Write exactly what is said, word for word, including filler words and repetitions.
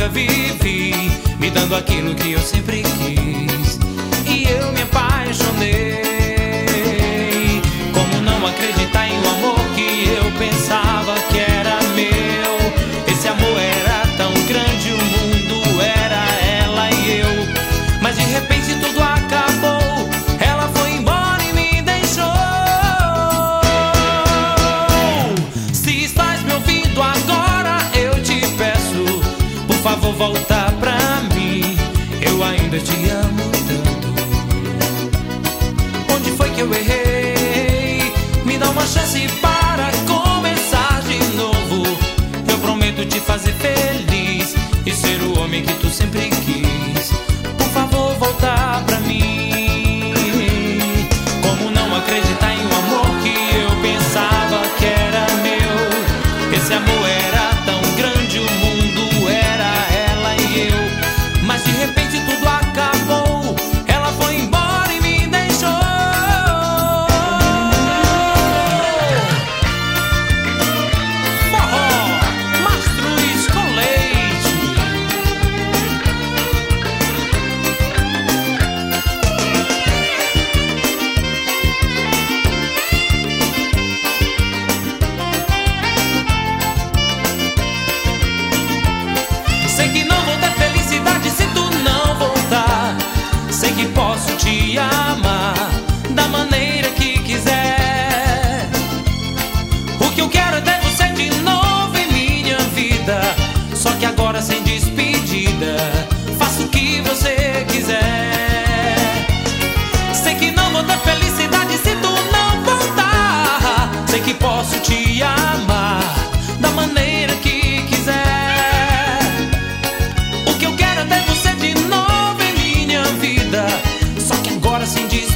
vivi, me dando aquilo que eu sempre quis. E eu me apaixonei. Como não acreditar em um amor que eu pensava que era meu? Esse amor era tão grande, o mundo era ela e eu. Mas de repente tudo acabou, ela foi embora e me deixou. Se estás me ouvindo agora, eu te peço, por favor, volta pra mim. Eu ainda te amo tanto. Onde foi que eu errei? Me dá uma chance para começar de novo. Eu prometo te fazer feliz e ser o homem que tu sempre quis. Por favor, volta pra mim. Como não acreditar em um amor que eu pensava que era meu? Esse amor era tão grande, o mundo era ela e eu. Mas de repente tudo acabou, ela foi embora e me deixou. Forró, Mastruz com leite. Sei que não vou ter felicidade se tu não voltar. Sei que posso te amar da maneira que quiser. O que eu quero é ter você de novo em minha vida. Só que agora sem despedida, faço o que você quiser. Sei que não vou ter felicidade se tu não voltar. Sei que posso te amar da maneira que quiser. O que eu quero é ter você de novo em minha vida. Só que agora sem despedida,